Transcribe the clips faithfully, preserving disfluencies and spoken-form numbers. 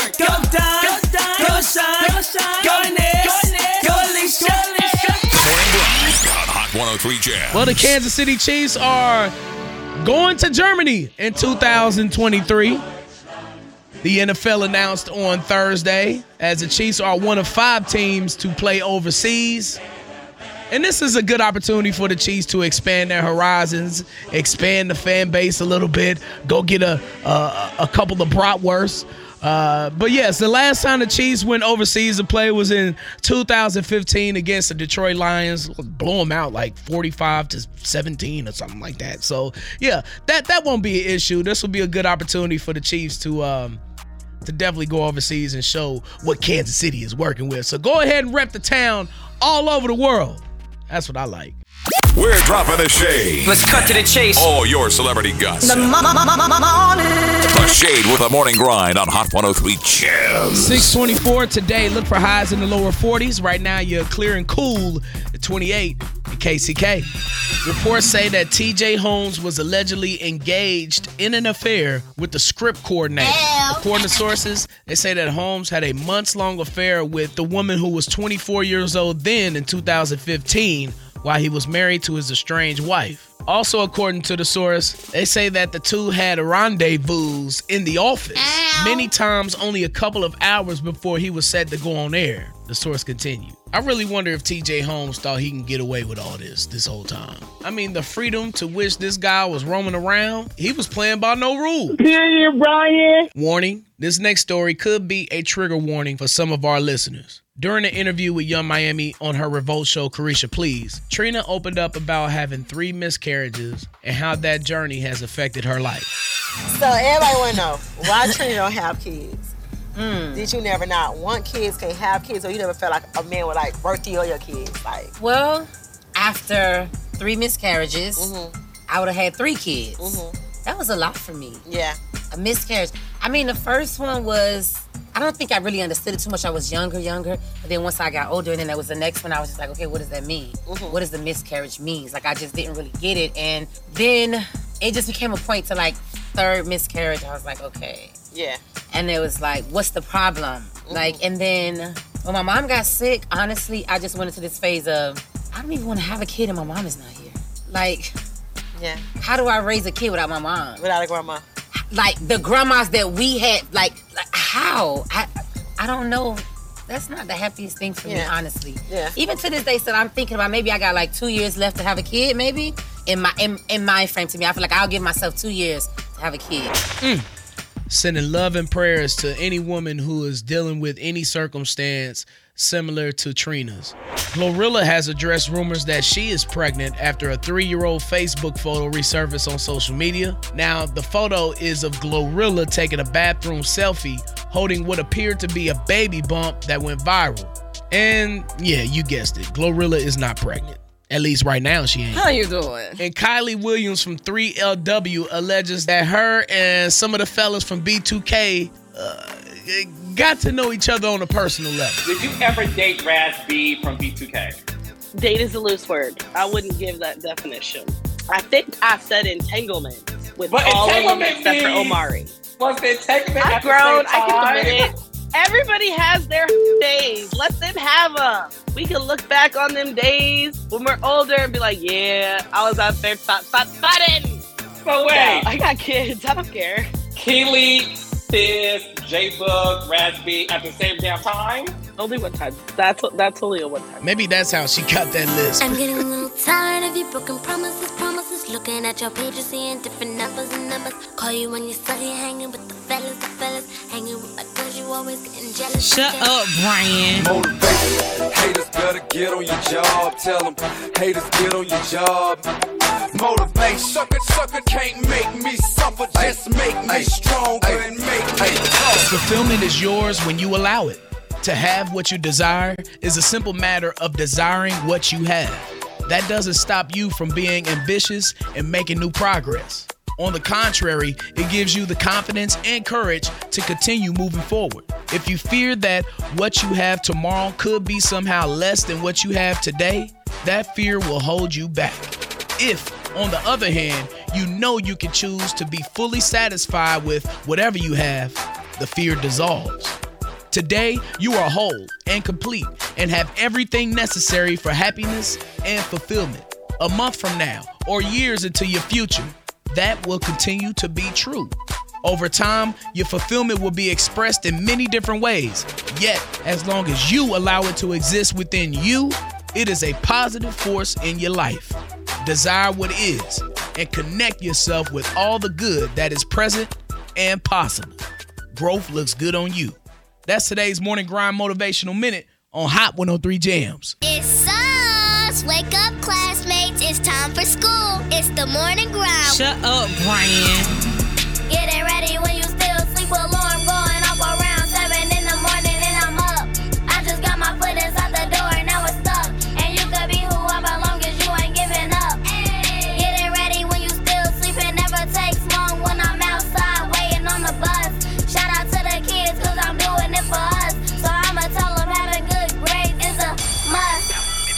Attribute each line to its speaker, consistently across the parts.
Speaker 1: work. Go Don, go Don, go Sean, go Sean, go Ness, go Alicia.
Speaker 2: Morning Grind on Hot one oh three Jazz.
Speaker 3: Well, the Kansas City Chiefs are going to Germany in two thousand twenty-three. The N F L announced on Thursday as the Chiefs are one of five teams to play overseas. And this is a good opportunity for the Chiefs to expand their horizons, expand the fan base a little bit, go get a a, a couple of bratwursts. Uh, but yes, the last time the Chiefs went overseas to play was in two thousand fifteen against the Detroit Lions. Blew them out like forty-five to seventeen or something like that. So yeah, that that won't be an issue. This will be a good opportunity for the Chiefs to um, to definitely go overseas and show what Kansas City is working with. So go ahead and rep the town all over the world. That's what I like.
Speaker 2: We're dropping the shade.
Speaker 4: Let's cut to the chase.
Speaker 2: All your celebrity gossip.
Speaker 1: The morning.
Speaker 2: The Shade with the Morning Grind on Hot one oh three Jazz.
Speaker 3: six twenty-four today. Look for highs in the lower forties. Right now, you're clear and cool at twenty-eight in K C K. Reports say that T J Holmes was allegedly engaged in an affair with the script coordinator. According to sources, they say that Holmes had a months-long affair with the woman who was twenty-four years old then in two thousand fifteen, while he was married to his estranged wife. Also, according to the source, they say that the two had rendezvous in the office, many times only a couple of hours before he was set to go on air. The source continued. I really wonder if T J Holmes thought he can get away with all this this whole time. I mean, the freedom to which this guy was roaming around, he was playing by no rules.
Speaker 5: Period, Brian.
Speaker 3: Warning, this next story could be a trigger warning for some of our listeners. During an interview with Young Miami on her Revolt show, Carisha Please, Trina opened up about having three miscarriages and how that journey has affected her life.
Speaker 6: So everybody want to know, why Trina don't have kids? Mm. Did you never not want kids, can't have kids, or you never felt like a man would like birth you or your kids? Like,
Speaker 7: well, after three miscarriages,
Speaker 6: mm-hmm.
Speaker 7: I would have had three kids.
Speaker 6: Mm-hmm.
Speaker 7: That was a lot for me.
Speaker 6: Yeah.
Speaker 7: A miscarriage. I mean, the first one was, I don't think I really understood it too much. I was younger, younger. But then once I got older, and then there was the next one, I was just like, okay, what does that mean?
Speaker 6: Mm-hmm.
Speaker 7: What does the miscarriage mean? Like, I just didn't really get it. And then it just became a point to, like, third miscarriage. I was like, okay.
Speaker 6: Yeah.
Speaker 7: And it was like, what's the problem? Mm-hmm. Like, and then when my mom got sick, honestly, I just went into this phase of, I don't even want to have a kid and my mom is not here. Like,
Speaker 6: yeah.
Speaker 7: How do I raise a kid without my mom?
Speaker 6: Without a grandma.
Speaker 7: Like, the grandmas that we had, like, like how? I I don't know. That's not the happiest thing for
Speaker 6: yeah.
Speaker 7: me, honestly.
Speaker 6: Yeah.
Speaker 7: Even to this day, still, I'm thinking about maybe I got like two years left to have a kid, maybe. In my in, in my frame to me, I feel like I'll give myself two years to have a kid.
Speaker 3: Mm. Sending love and prayers to any woman who is dealing with any circumstance similar to Trina's. Glorilla has addressed rumors that she is pregnant after a three-year-old Facebook photo resurfaced on social media. Now, the photo is of Glorilla taking a bathroom selfie holding what appeared to be a baby bump that went viral. And yeah, you guessed it, Glorilla is not pregnant. At least right now she ain't.
Speaker 6: How you doing?
Speaker 3: And Kylie Williams from three L W alleges that her and some of the fellas from B two K uh, got to know each other on a personal level.
Speaker 8: Did you ever date Raz B from B two K?
Speaker 5: Date is a loose word. I wouldn't give that definition. I think I said entanglement with
Speaker 8: but
Speaker 5: all of them
Speaker 8: entanglement
Speaker 5: except for
Speaker 8: means-
Speaker 5: Omari.
Speaker 8: Was the entanglement
Speaker 5: I've
Speaker 8: at
Speaker 5: grown.
Speaker 8: the same
Speaker 5: I
Speaker 8: time?
Speaker 5: can admit it. Everybody has their days. Let them have them. We can look back on them days when we're older and be like, yeah, I was out there thought thought thudding.
Speaker 8: So wait.
Speaker 5: No, I got kids. I don't care.
Speaker 8: Keely, Sis, J-Book, Raz B at the same damn time?
Speaker 5: Only one time. That's that's only a one time.
Speaker 3: Maybe that's how she got that list.
Speaker 9: I'm getting a little tired of your broken promises, promises. Looking at your page, seeing different numbers and numbers. Call you when you're studying, hanging with the fellas, the fellas. Hanging with my girls, you always getting jealous.
Speaker 1: Shut up, Brian.
Speaker 10: Motivation. Haters better get on your job. Tell them haters get on your job. Motivate. Sucker, sucker can't make me suffer. Just make me stronger and make me tough.
Speaker 3: Fulfillment is yours when you allow it. To have what you desire is a simple matter of desiring what you have. That doesn't stop you from being ambitious and making new progress. On the contrary, it gives you the confidence and courage to continue moving forward. If you fear that what you have tomorrow could be somehow less than what you have today, that fear will hold you back. If, on the other hand, you know you can choose to be fully satisfied with whatever you have, the fear dissolves. Today, you are whole and complete and have everything necessary for happiness and fulfillment. A month from now or years into your future, that will continue to be true. Over time, your fulfillment will be expressed in many different ways. Yet, as long as you allow it to exist within you, it is a positive force in your life. Desire what is and connect yourself with all the good that is present and possible. Growth looks good on you. That's today's Morning Grind Motivational Minute on Hot one oh three Jams.
Speaker 9: It's us. Wake up, classmates. It's time for school. It's the Morning Grind.
Speaker 1: Shut up, Brian.
Speaker 9: Getting ready when you still sleep. Alarm going off around seven in the morning and I'm up. I just got my foot inside the door and now it's stuck. And you could be whoever long as you ain't giving up. Ay. Getting ready when you still sleep. It never takes long when I'm outside waiting on the bus. Shout out to the kids cause I'm doing it for us. So I'ma tell them having good grades is a must.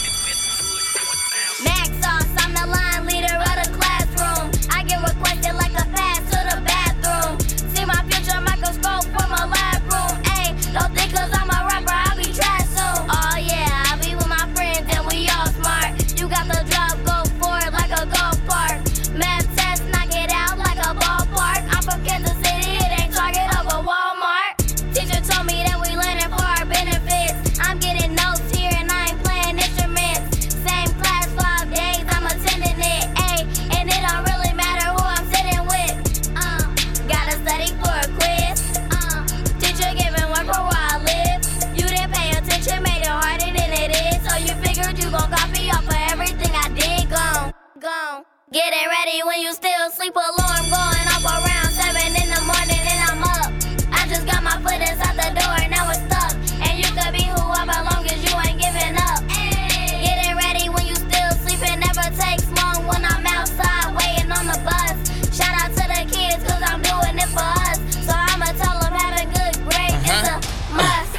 Speaker 9: Max sauce, I'm the line leader of the classroom. I get requested like a pass to the bathroom. See my future microscope from a lab room. Ayy, don't think cause I'm a rapper, I'll be trash soon. Oh yeah, I'll be with my friends and we all smart. You got the job, go for it like a golf park. Math test, knock it out like a ballpark. I'm from Kansas City, it ain't Target over Walmart. Teacher told me that we learning for our benefits. I'm getting notes here and I ain't playing instruments. Same class, five days, I'm attending it. Ayy, and it don't really matter who I'm sitting with. Uh, gotta study for a quiz. Uh, teacher giving work for where I live. You didn't pay attention, made it harder than it is. So you figured you gon' copy off of everything I did. Gone, gone. Getting ready when you still sleep. Alarm going off around seven in the morning and I'm up. I just got my foot inside the door and now it's stuck. And you could be whoever long as you ain't giving up. Ay. Getting ready when you still sleep. It never takes long when I'm outside waiting on the bus. Shout out to the kids cause I'm doing it for us. So I'ma tell them having good grades is a must.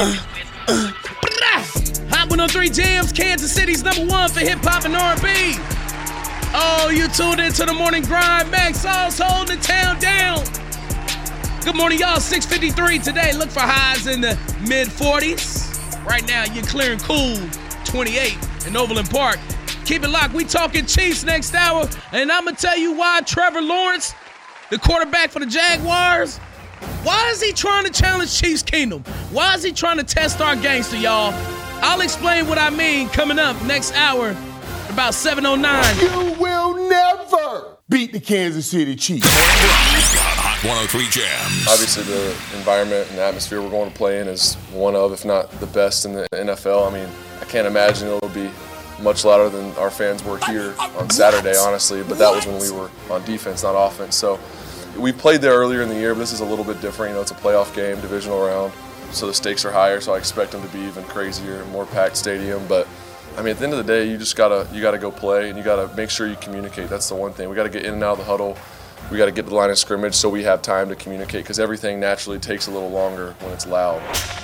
Speaker 3: Hot one oh three Jams, Kansas City's number one for hip hop and R and B. Oh, you tuned into the Morning Grind. Max Sauce holding the town down. Good morning, y'all. six fifty-three today. Look for highs in the mid forties. Right now, you're clearing cool twenty-eight in Overland Park. Keep it locked. We talking Chiefs next hour. And I'm going to tell you why Trevor Lawrence, the quarterback for the Jaguars, why is he trying to challenge Chiefs Kingdom? Why is he trying to test our gangster, y'all? I'll explain what I mean coming up next hour, about seven oh nine.
Speaker 4: You will never beat the Kansas City Chiefs.
Speaker 2: Hot one oh three Jams.
Speaker 11: Obviously, the environment and atmosphere we're going to play in is one of, if not the best in the N F L. I mean, I can't imagine it'll be much louder than our fans were here on Saturday, honestly, but that was when we were on defense, not offense. So we played there earlier in the year, but this is a little bit different. You know, it's a playoff game, divisional round, so the stakes are higher, so I expect them to be even crazier, more packed stadium. But I mean, at the end of the day, you just gotta you gotta go play, and you gotta make sure you communicate. That's the one thing. We gotta get in and out of the huddle. We gotta get to the line of scrimmage so we have time to communicate, because everything naturally takes a little longer when it's loud.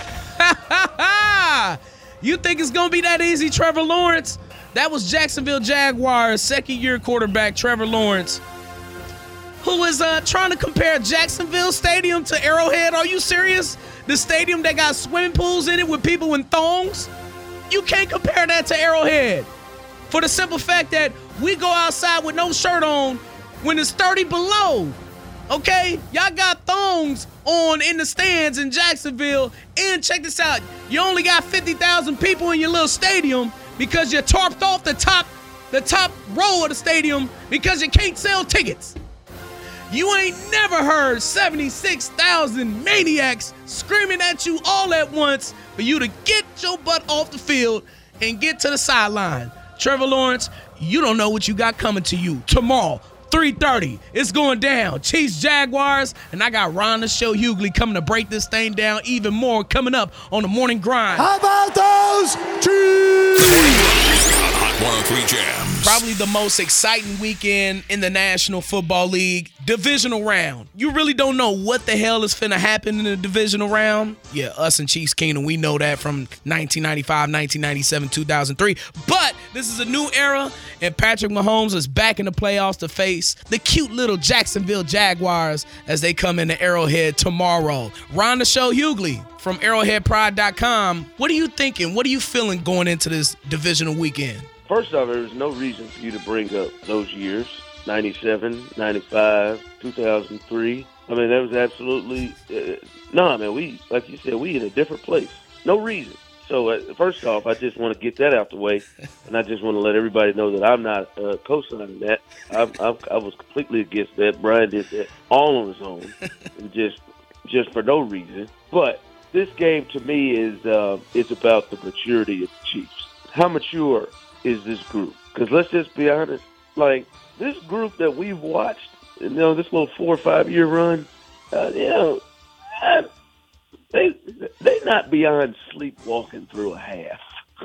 Speaker 3: You think it's gonna be that easy, Trevor Lawrence? That was Jacksonville Jaguars second-year quarterback Trevor Lawrence, who is uh, trying to compare Jacksonville Stadium to Arrowhead. Are you serious? The stadium that got swimming pools in it with people in thongs? You can't compare that to Arrowhead. For the simple fact that we go outside with no shirt on when it's thirty below. Okay? Y'all got thongs on in the stands in Jacksonville. And check this out. You only got fifty thousand people in your little stadium because you tarped off the top, the top row of the stadium because you can't sell tickets. You ain't never heard seventy-six thousand maniacs screaming at you all at once for you to get your butt off the field and get to the sideline. Trevor Lawrence, you don't know what you got coming to you. Tomorrow, three thirty, it's going down. Chiefs, Jaguars, and I got Ron the Show Hughley coming to break this thing down even more coming up on the Morning Grind.
Speaker 4: How about those Chiefs?
Speaker 2: Hot one oh three Jams.
Speaker 3: Probably the most exciting weekend in the National Football League. Divisional round. You really don't know what the hell is finna happen in the divisional round. Yeah, us and Chiefs Kingdom, we know that from nineteen ninety-five, nineteen ninety-seven, two thousand three. But this is a new era, and Patrick Mahomes is back in the playoffs to face the cute little Jacksonville Jaguars as they come into Arrowhead tomorrow. Ron the Show Hughley from arrowhead pride dot com. What are you thinking? What are you feeling going into this divisional weekend?
Speaker 12: First off, there's no reason for you to bring up those years. ninety-seven, ninety-five, two thousand three. I mean, that was absolutely uh, no, man. We, like you said, we in a different place. No reason. So uh, first off, I just want to get that out the way, and I just want to let everybody know that I'm not uh, co-signing that. I, I, I was completely against that. Brian did that all on his own, and just just for no reason. But this game to me is uh, is about the maturity of the Chiefs. How mature is this group? Because let's just be honest, like. This group that we've watched, you know, this little four or five year run, uh, you know, uh, they they not beyond sleepwalking through a half.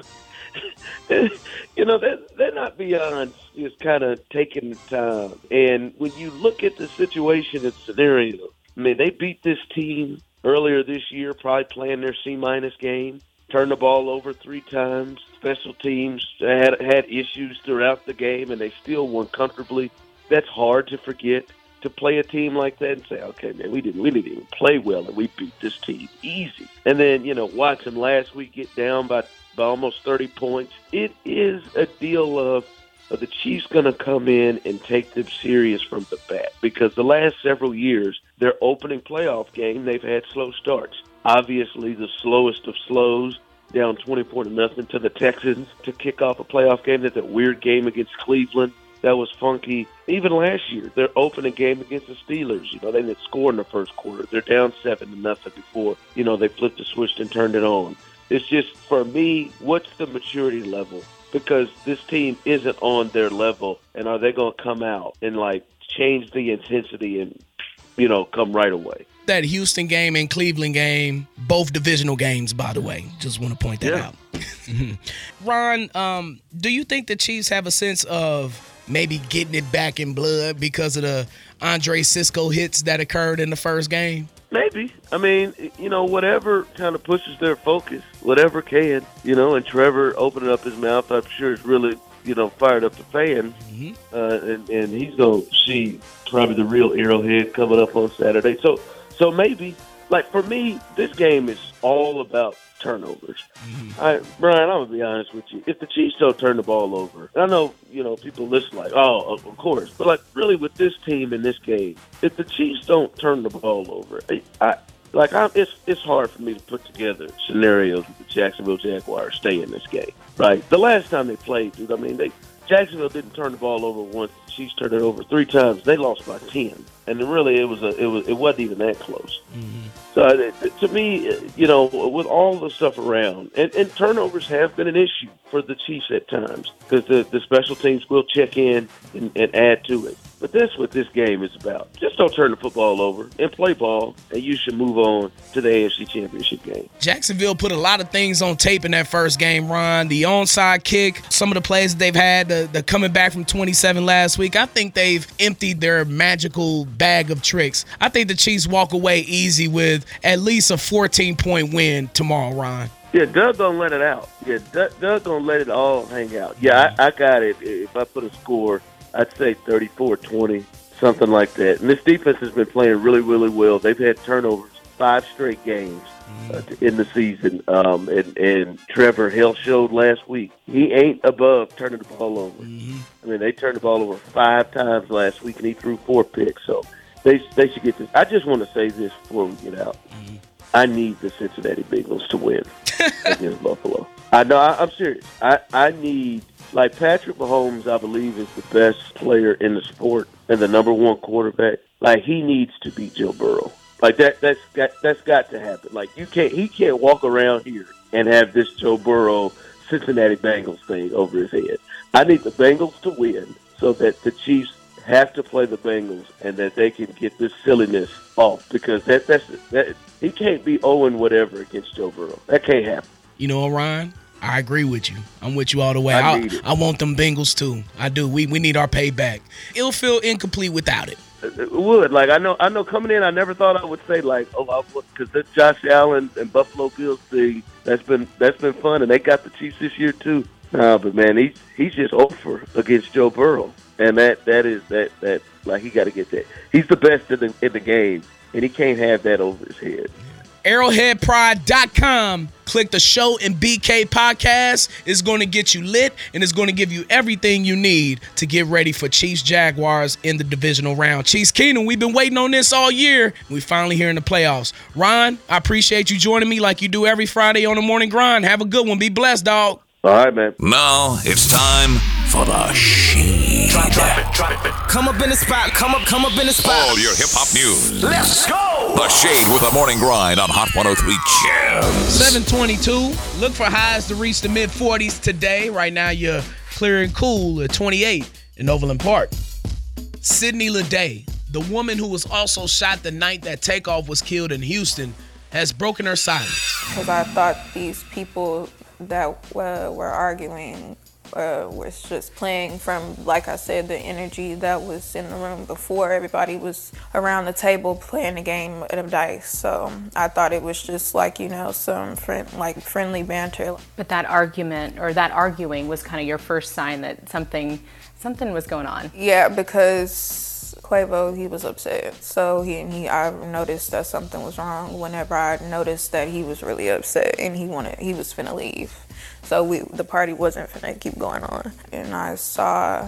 Speaker 12: You know, they're, they're not beyond just kind of taking the time. And when you look at the situation and scenario, I mean, they beat this team earlier this year, probably playing their C-minus game, turned the ball over three times. Special teams had had issues throughout the game, and they still won comfortably. That's hard to forget. To play a team like that and say, okay, man, we didn't, we didn't even play well, and we beat this team easy. And then, you know, watch them last week get down by, by almost thirty points. It is a deal of, of the Chiefs going to come in and take them serious from the bat, because the last several years, their opening playoff game, they've had slow starts. Obviously, the slowest of slows, down twenty-four to nothing to the Texans to kick off a playoff game. That's a weird game against Cleveland. That was funky. Even last year, their opening game against the Steelers, you know, they didn't score in the first quarter. They're down seven to nothing before, you know, they flipped the switch and turned it on. It's just, for me, what's the maturity level? Because this team isn't on their level, and are they going to come out and, like, change the intensity and, you know, come right away?
Speaker 3: That Houston game and Cleveland game, both divisional games, by the way. Just want to point that
Speaker 12: yeah.
Speaker 3: out. Ron, um, do you think the Chiefs have a sense of maybe getting it back in blood because of the Andre Cisco hits that occurred in the first game?
Speaker 12: Maybe. I mean, you know, whatever kind of pushes their focus, whatever can, you know, and Trevor opening up his mouth, I'm sure it's really, you know, fired up the fans.
Speaker 3: Mm-hmm.
Speaker 12: Uh, and, and he's going to see probably the real Arrowhead coming up on Saturday. So, So maybe, like, for me, this game is all about turnovers.
Speaker 3: Mm-hmm.
Speaker 12: I, Brian, I'm going to be honest with you. If the Chiefs don't turn the ball over, and I know, you know, people listen like, oh, of course. But, like, really with this team in this game, if the Chiefs don't turn the ball over, I, like, I, it's it's hard for me to put together scenarios with the Jacksonville Jaguars stay in this game, right? The last time they played, dude, I mean, they Jacksonville didn't turn the ball over once. The Chiefs turned it over three times. They lost by ten, and really, it was a it was it wasn't even that close.
Speaker 3: Mm-hmm.
Speaker 12: So it, to me, you know, with all the stuff around, and, and turnovers have been an issue for the Chiefs at times because the, the special teams will check in and, and add to it. But that's what this game is about. Just don't turn the football over and play ball, and you should move on to the A F C Championship game.
Speaker 3: Jacksonville put a lot of things on tape in that first game, Ron. The onside kick, some of the plays that they've had, the, the coming back from twenty-seven last week. I think they've emptied their magical bag of tricks. I think the Chiefs walk away easy with at least a fourteen-point win tomorrow, Ron.
Speaker 12: Yeah, Doug gonna let it out. Yeah, Doug, Doug gonna let it all hang out. Yeah, I, I got it. If I put a score, I'd say thirty-four twenty, something like that. And this defense has been playing really, really well. They've had turnovers five straight games uh, in the season. Um, and, and Trevor Hill showed last week he ain't above turning the ball over.
Speaker 3: Mm-hmm.
Speaker 12: I mean, they turned the ball over five times last week, and he threw four picks. So they they should get this. I just want to say this before we get out.
Speaker 3: Mm-hmm.
Speaker 12: I need the Cincinnati Bengals to win against Buffalo. I know. I, I'm serious. I, I need, like, Patrick Mahomes, I believe, is the best player in the sport and the number one quarterback. Like, he needs to beat Joe Burrow. Like, that that's got that's got to happen. Like, you can't he can't walk around here and have this Joe Burrow Cincinnati Bengals thing over his head. I need the Bengals to win so that the Chiefs have to play the Bengals and that they can get this silliness off, because that that's that he can't be oh and whatever against Joe Burrow. That can't happen.
Speaker 3: You know, Ryan, I agree with you. I'm with you all the way.
Speaker 12: I,
Speaker 3: I,
Speaker 12: need it.
Speaker 3: I want them Bengals too. I do. We we need our payback. It'll feel incomplete without it.
Speaker 12: it would. Like I know, I know. Coming in, I never thought I would say like, oh, because that Josh Allen and Buffalo Bills thing that's been that's been fun, and they got the Chiefs this year too. Nah, but man, he's he's just over against Joe Burrow, and that that is that that like he got to get that. He's the best in the in the game, and he can't have that over his head.
Speaker 3: Arrowhead Pride dot com. Click the Show and B K podcast. It's going to get you lit, and it's going to give you everything you need to get ready for Chiefs Jaguars in the divisional round. Chiefs Keenum, we've been waiting on this all year. We finally here in the playoffs. Ron, I appreciate you joining me like you do every Friday on the Morning Grind. Have a good one. Be blessed, dog.
Speaker 12: All right, man.
Speaker 2: Now it's time for the Shade.
Speaker 1: Drop, drop it, drop it. Come up in the spot. Come up, come up in the spot.
Speaker 2: All your hip-hop news.
Speaker 1: Let's go.
Speaker 2: The Shade with the Morning Grind on Hot one oh three Champs.
Speaker 3: seven twenty-two. Look for highs to reach the mid-forties today. Right now, you're clear and cool at twenty-eight in Overland Park. Sydney Leday, the woman who was also shot the night that Takeoff was killed in Houston, has broken her silence.
Speaker 13: Because I thought these people that uh, were arguing uh, was just playing from, like I said, the energy that was in the room before. Everybody was around the table playing a game of dice. So I thought it was just like, you know, some friend, like friendly banter.
Speaker 14: But that argument or that arguing was kind of your first sign that something something was going on.
Speaker 13: Yeah, because Quavo, he was upset. So he, he I noticed that something was wrong whenever I noticed that he was really upset and he wanted he was finna leave. So we the party wasn't finna keep going on. And I saw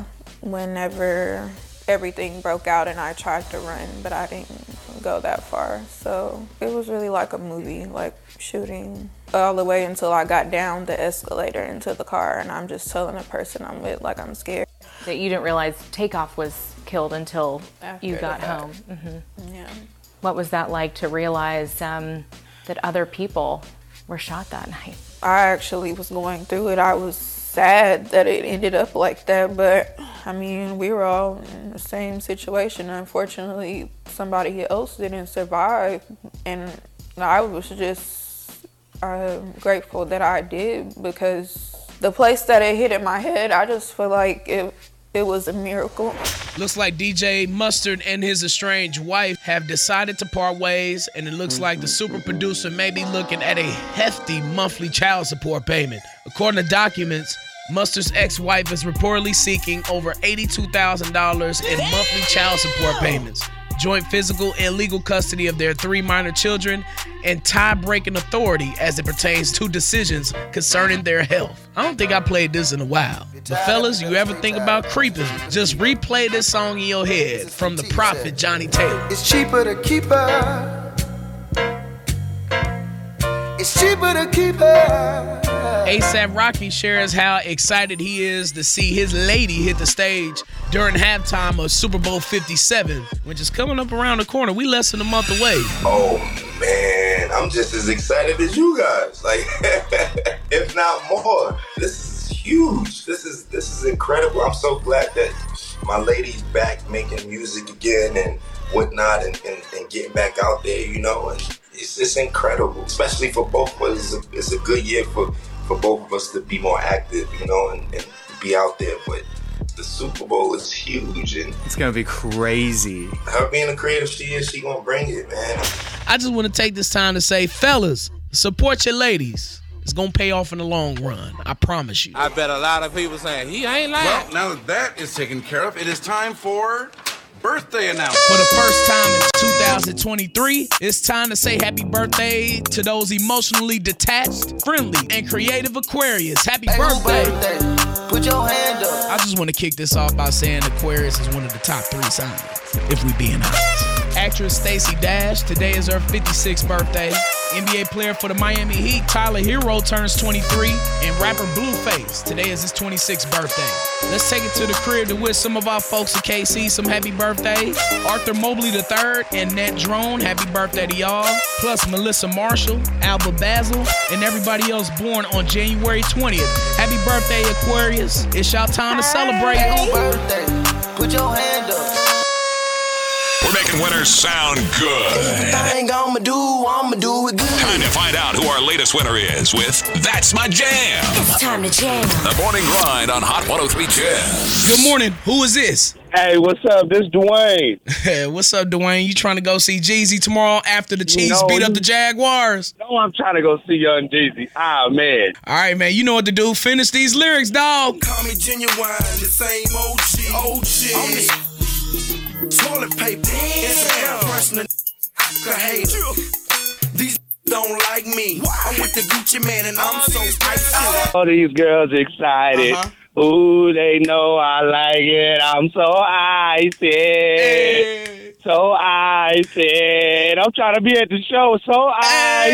Speaker 13: whenever everything broke out and I tried to run, but I didn't go that far. So it was really like a movie, like shooting all the way until I got down the escalator into the car, and I'm just telling the person I'm with like I'm scared.
Speaker 14: That you didn't realize Takeoff was killed until
Speaker 13: After
Speaker 14: you got
Speaker 13: that.
Speaker 14: home. Mm-hmm.
Speaker 13: Yeah.
Speaker 14: What was that like to realize um, that other people were shot that night?
Speaker 13: I actually was going through it. I was sad that it ended up like that, but I mean, we were all in the same situation. Unfortunately, somebody else didn't survive, and I was just uh, grateful that I did, because the place that it hit in my head, I just feel like it it was a miracle.
Speaker 3: Looks like D J Mustard and his estranged wife have decided to part ways, and it looks like the super producer may be looking at a hefty monthly child support payment. According to documents, Mustard's ex-wife is reportedly seeking over eighty-two thousand dollars in monthly child support payments, joint physical and legal custody of their three minor children, and tie-breaking authority as it pertains to decisions concerning their health. I don't think I played this in a while. But fellas, you ever think about creeping, just replay this song in your head from the prophet Johnny Taylor.
Speaker 15: It's cheaper to keep her. It's cheaper to keep her.
Speaker 3: ASAP Rocky shares how excited he is to see his lady hit the stage during halftime of Super Bowl fifty-seven, which is coming up around the corner. We less than a month away.
Speaker 16: Oh, man, I'm just as excited as you guys, like, if not more. This is huge. This is this is incredible. I'm so glad that my lady's back making music again and whatnot, and, and, and getting back out there, you know, and it's, it's incredible, especially for both of us. It's a, it's a good year for, for both of us to be more active, you know, and, and be out there, but the Super Bowl is huge, and
Speaker 17: it's gonna be crazy.
Speaker 16: Her being the creative she is, she gonna bring it, man.
Speaker 3: I just want to take this time to say, fellas, support your ladies. It's gonna pay off in the long run. I promise you.
Speaker 18: I bet a lot of people saying he ain't lying.
Speaker 19: Well, now that that is taken care of, it is time for birthday announcement.
Speaker 3: For the first time in two thousand twenty-three, it's time to say happy birthday to those emotionally detached, friendly, and creative Aquarius. Happy
Speaker 15: Hey,
Speaker 3: birthday.
Speaker 15: birthday. Put your hand up.
Speaker 3: I just want to kick this off by saying Aquarius is one of the top three signs, if we being honest. Actress Stacey Dash, today is her fifty-sixth birthday. N B A player for the Miami Heat, Tyler Hero, turns twenty-three. And rapper Blueface, today is his twenty-sixth birthday. Let's take it to the crib to wish some of our folks in K C some happy birthdays. Arthur Mobley the third and Ned Drone, happy birthday to y'all. Plus Melissa Marshall, Alba Basil, and everybody else born on January twentieth. Happy birthday, Aquarius. It's y'all time to celebrate.
Speaker 15: Hey, birthday. Put your hand up.
Speaker 2: We're making winners sound good.
Speaker 15: Everything I'ma do, I'ma do it good.
Speaker 2: Time to find out who our latest winner is with That's My Jam.
Speaker 9: It's time to jam.
Speaker 2: The Morning Grind on Hot one oh three Jam.
Speaker 3: Good morning. Who is this?
Speaker 17: Hey, what's up? This Dwayne.
Speaker 3: What's up, Dwayne? You trying to go see Jeezy tomorrow after the Chiefs
Speaker 17: know,
Speaker 3: beat up
Speaker 17: you-
Speaker 3: the Jaguars?
Speaker 17: No, I'm trying to go see Young Jeezy. Ah, man.
Speaker 3: All right, man. You know what to do. Finish these lyrics, dog.
Speaker 15: Call me genuine, the same O G. O G. On this toilet paper. Instagram person, a hater. These don't like me. I'm with the Gucci man and I'm so icy.
Speaker 17: All these girls excited.
Speaker 15: Uh-huh.
Speaker 17: Ooh, they know I like it. I'm so icy.
Speaker 3: Hey.
Speaker 17: So icy. I'm trying to be at the show. So icy.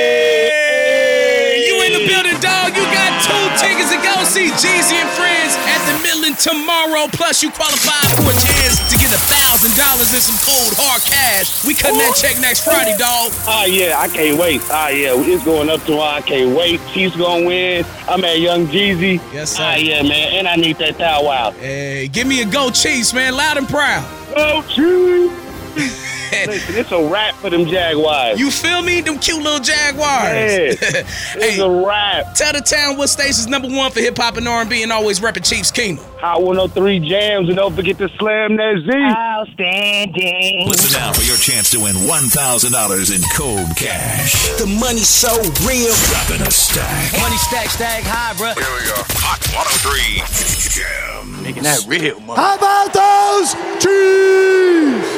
Speaker 3: Hey. You in the building, dog. You got two tickets to go see Jeezy and Friends at the Midland tomorrow. Plus, you qualify for a chance to get a thousand dollars in some cold hard cash. We cutting that check next Friday, dog.
Speaker 17: Oh, yeah, I can't wait. Oh, yeah, it's going up tomorrow. I can't wait. Chiefs going to win. I'm at Young Jeezy.
Speaker 3: Yes, sir.
Speaker 17: Oh, yeah, man, and I need that Thou Wow.
Speaker 3: Hey, give me a go Chiefs, man. Loud and proud.
Speaker 17: Go Chiefs. Listen, it's a wrap for them Jaguars.
Speaker 3: You feel me? Them cute little Jaguars.
Speaker 17: Yeah,
Speaker 3: hey,
Speaker 17: it's a wrap.
Speaker 3: Tell the town what station's number one for hip-hop and R and B and always repping Chiefs Kingdom.
Speaker 17: Hot one oh three Jams, and don't forget to slam that Z.
Speaker 6: Outstanding.
Speaker 2: Listen now for your chance to win one thousand dollars in cold cash.
Speaker 15: The money's so real.
Speaker 2: Dropping a stack.
Speaker 1: Money stack, stack high, bro.
Speaker 2: Here we go. Hot one oh three Jam.
Speaker 1: Making that real money.
Speaker 4: How about those Chiefs?